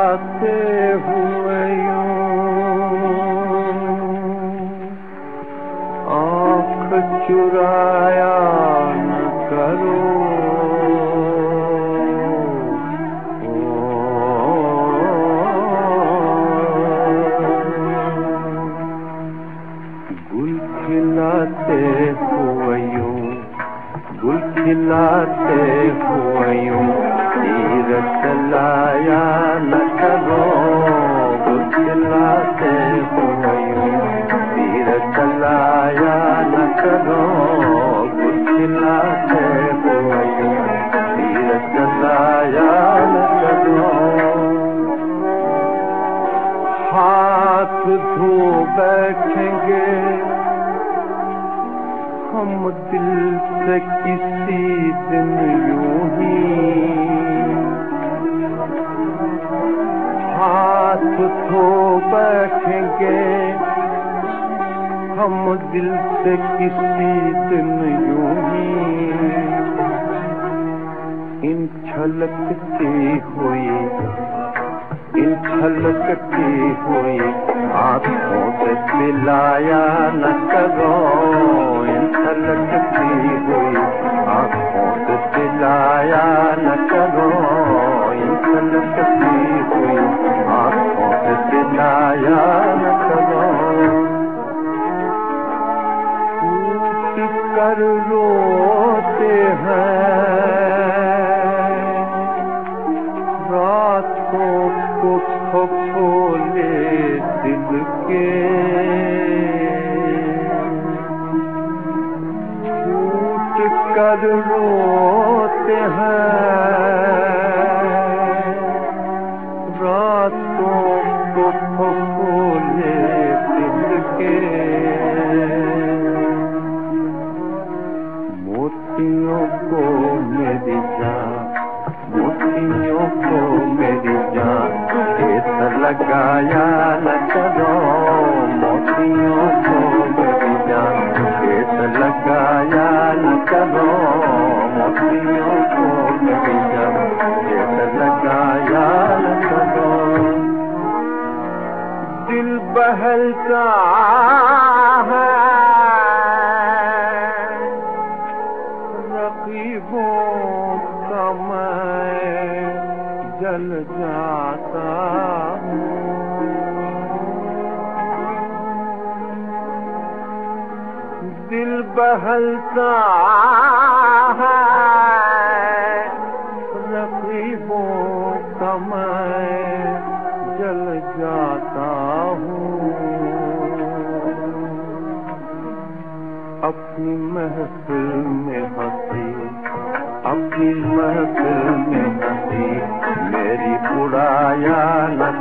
खिलाते हुए आँख चुराया न करो। गुल खिलाते हुए गुल खिलाते हुए तीर चलाया न करो। गुल खिलाते हुए तीर चलाया न करो। गुल खिलाते हुए तीर चलाया न करो। हाथ धो बैठेंगे हम दिल से किसी दिन यूं ही। हाथ धो बैठेंगे हम दिल से किसी दिन यूं ही। इन छलकती हुई आँखों से मिलाया न करो। इन छलकती हुई आँखों से मिलाया न करो। इन छलकती हुई आँखों से मिलाया न करो। टूट कर रोते हैं रातों को खोले दिल के। टूट कर रोते हैं रातों को खोले दिल के। मोतियों को मेरी जान, मोतियों को मेरी जान ठेस लगाया न करो। मोतियों को मेरी जान ठेस लगाया न करो। मोतियों को मेरी जान ठेस लगाया न करो। दिल बहलता है रकीबों का मैं जल जाता हूँ। दिल बहलता है रकीबों का मैं जल जाता हूँ। अपनी महफिल में हंसी, अपनी महफिल में हंसी मेरी उड़ाया न